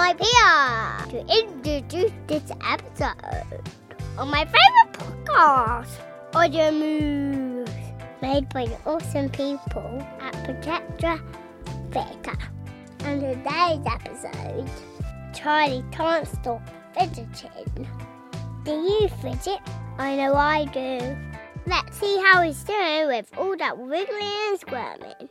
I'm here to introduce this episode on my favourite podcast, Audio Moves, made by the awesome people at Projectra Theatre. And today's episode, Charlie can't stop fidgeting. Do you fidget? I know I do. Let's see how he's doing with all that wiggling and squirming.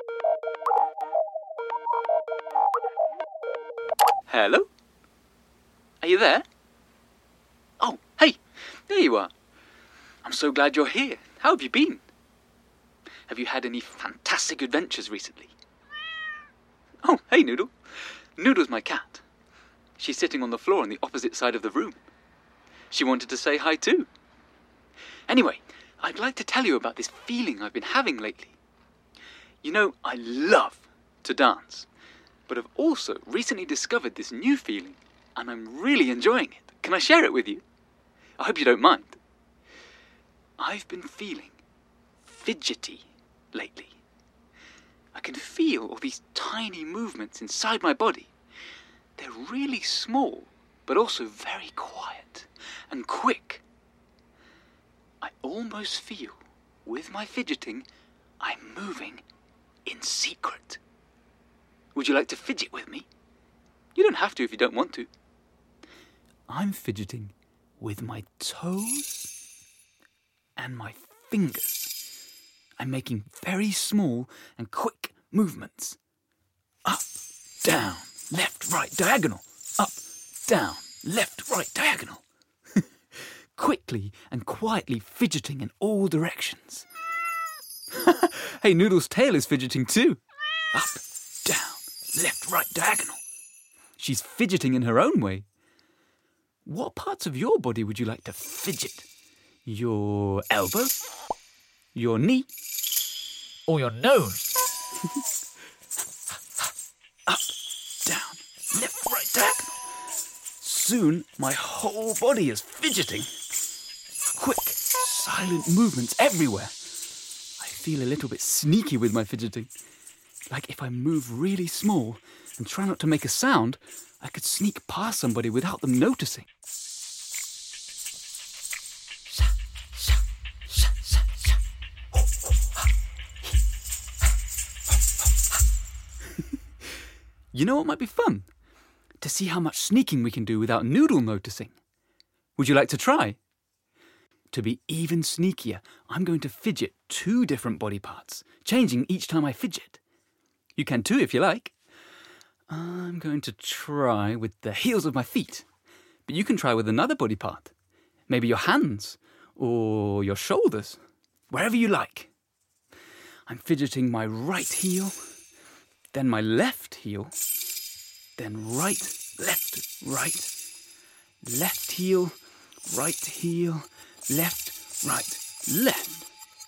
Hello? Are you there? Oh, hey, there you are. I'm so glad you're here. How have you been? Have you had any fantastic adventures recently? Oh, hey, Noodle. Noodle's my cat. She's sitting on the floor on the opposite side of the room. She wanted to say hi too. Anyway, I'd like to tell you about this feeling I've been having lately. You know, I love to dance, but I've also recently discovered this new feeling, and I'm really enjoying it. Can I share it with you? I hope you don't mind. I've been feeling fidgety lately. I can feel all these tiny movements inside my body. They're really small, but also very quiet and quick. I almost feel, with my fidgeting, I'm moving in secret. Would you like to fidget with me? You don't have to if you don't want to. I'm fidgeting with my toes and my fingers. I'm making very small and quick movements. Up, down, left, right, diagonal. Up, down, left, right, diagonal. Quickly and quietly fidgeting in all directions. Hey, Noodle's tail is fidgeting too. Up, down, left, right, diagonal. She's fidgeting in her own way. What parts of your body would you like to fidget? Your elbow? Your knee? Or your nose? Up, down, left, right, diagonal. Soon, my whole body is fidgeting. Quick, silent movements everywhere. I feel a little bit sneaky with my fidgeting. Like if I move really small and try not to make a sound, I could sneak past somebody without them noticing. You know what might be fun? To see how much sneaking we can do without Noodle noticing. Would you like to try? To be even sneakier, I'm going to fidget 2 different body parts, changing each time I fidget. You can too if you like. I'm going to try with the heels of my feet, but you can try with another body part. Maybe your hands or your shoulders, wherever you like. I'm fidgeting my right heel, then my left heel, then right, left, heel, right heel, left, right, left.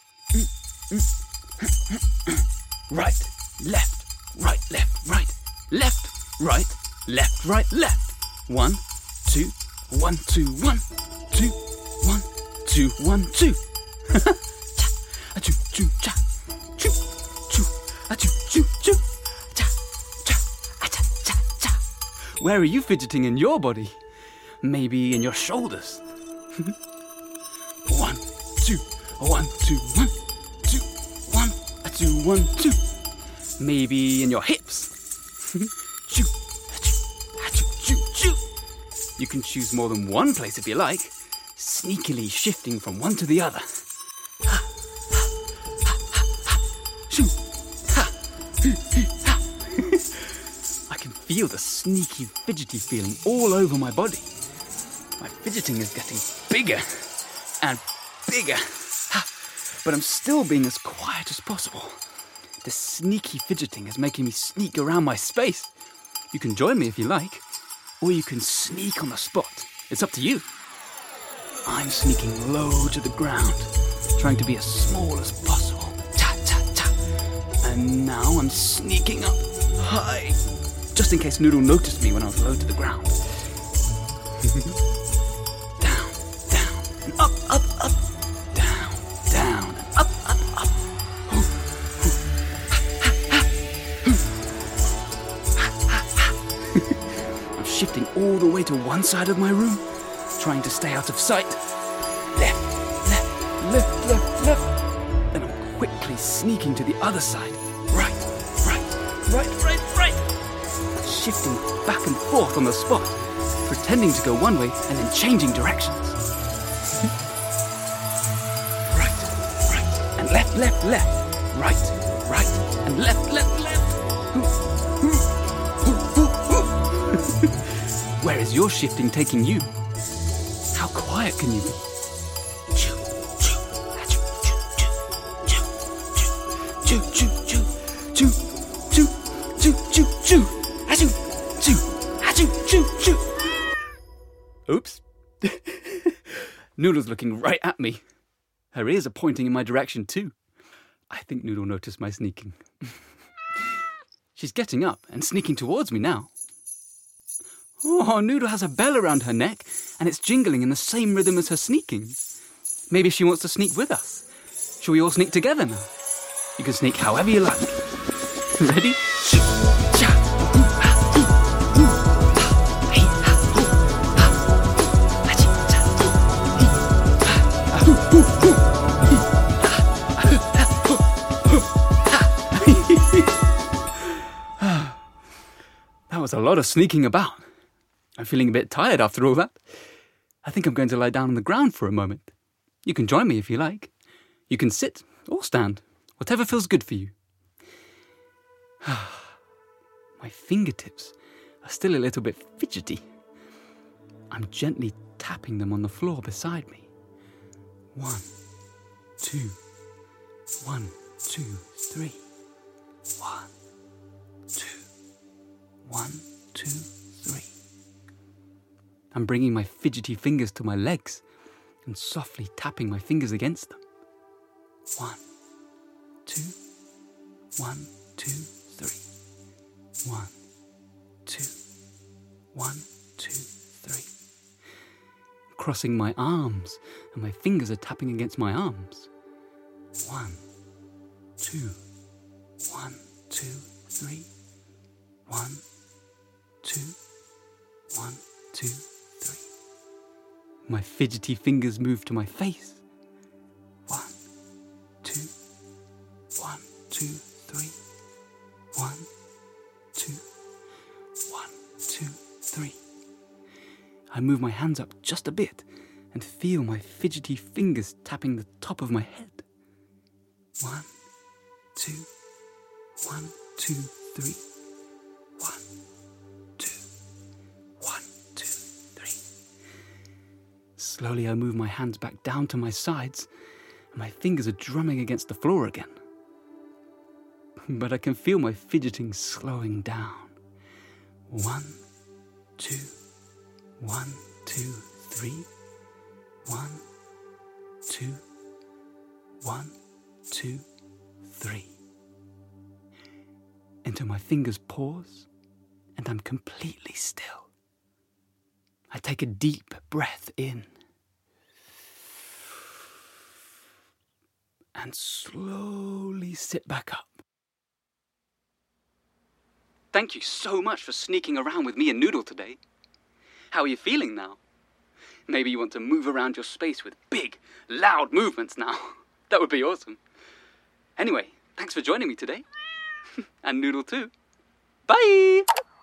Right, left, right, left, right, left, right, left, right, left. 1, 2, 1, 2, 1, 2, 1, 2, 1, 2. A choo choo cha, choo choo, a choo choo choo, cha cha, a cha cha cha. Where are you fidgeting in your body? Maybe in your shoulders. 1, 2, 1, 2, 1, 2, 1, 2, 1, 2. Maybe in your hips. Choo, achoo, choo, choo. You can choose more than one place if you like, sneakily shifting from one to the other. I can feel the sneaky, fidgety feeling all over my body. My fidgeting is getting bigger and bigger, but I'm still being as quiet as possible. The sneaky fidgeting is making me sneak around my space. You can join me if you like, or you can sneak on the spot. It's up to you. I'm sneaking low to the ground, trying to be as small as possible. Ta ta ta. And now I'm sneaking up high, just in case Noodle noticed me when I was low to the ground. Down, down, and up, up, up. Down, down, and up, up, up. shifting all the way to one side of my room, trying to stay out of sight. Left, left, left, left, left. Then I'm quickly sneaking to the other side. Right, right, right, right, right. Shifting back and forth on the spot, pretending to go one way and then changing directions. Right, right, and left, left, left. Right, right, and left, left, left. Where is your shifting taking you? How quiet can you be? Choo, choo, achoo, choo, choo, choo, choo, choo, choo, choo, choo, choo, achoo, choo, achoo, choo, choo. Oops. Noodle's looking right at me. Her ears are pointing in my direction too. I think Noodle noticed my sneaking. She's getting up and sneaking towards me now. Oh, Noodle has a bell around her neck and it's jingling in the same rhythm as her sneaking. Maybe she wants to sneak with us. Shall we all sneak together now? You can sneak however you like. Ready? That was a lot of sneaking about. I'm feeling a bit tired after all that. I think I'm going to lie down on the ground for a moment. You can join me if you like. You can sit or stand, whatever feels good for you. My fingertips are still a little bit fidgety. I'm gently tapping them on the floor beside me. 1, 2, 1, 2, 3. 1, 2, 1, 2, 3. I'm bringing my fidgety fingers to my legs and softly tapping my fingers against them. 1, 2, 1, 2, 3. 1, 2, 1, 2, 3. Crossing my arms and my fingers are tapping against my arms. 1, 2, 1, 2, 3. 1, 2, 1, 2, 3. My fidgety fingers move to my face. 1, 2, 1, 2, 3. 1, 2, 1, 2, 3. I move my hands up just a bit and feel my fidgety fingers tapping the top of my head. 1, 2, 1, 2, 3. 1, 2, 1, 2, 3. Slowly I move my hands back down to my sides and my fingers are drumming against the floor again. But I can feel my fidgeting slowing down. 1, 2, 1, 2, 3. 1, 2, 1, 2, 3. Until my fingers pause and I'm completely still. I take a deep breath in and slowly sit back up. Thank you so much for sneaking around with me and Noodle today. How are you feeling now? Maybe you want to move around your space with big, loud movements now. That would be awesome. Anyway, thanks for joining me today. And Noodle too. Bye!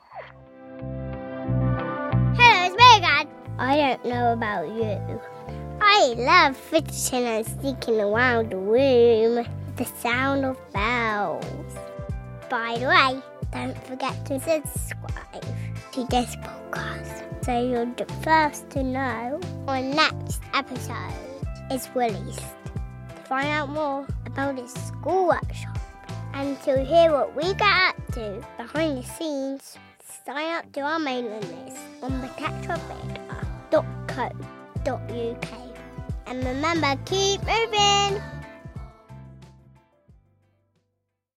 Hello, it's Megan. I don't know about you. I love fidgeting and sneaking around the room. The sound of bells. By the way, don't forget to subscribe to this podcast so you're the first to know when next episode is released. To find out more about this school workshop and to hear what we get up to behind the scenes, sign up to our mailing list on protectradar.co.uk. And remember, keep moving!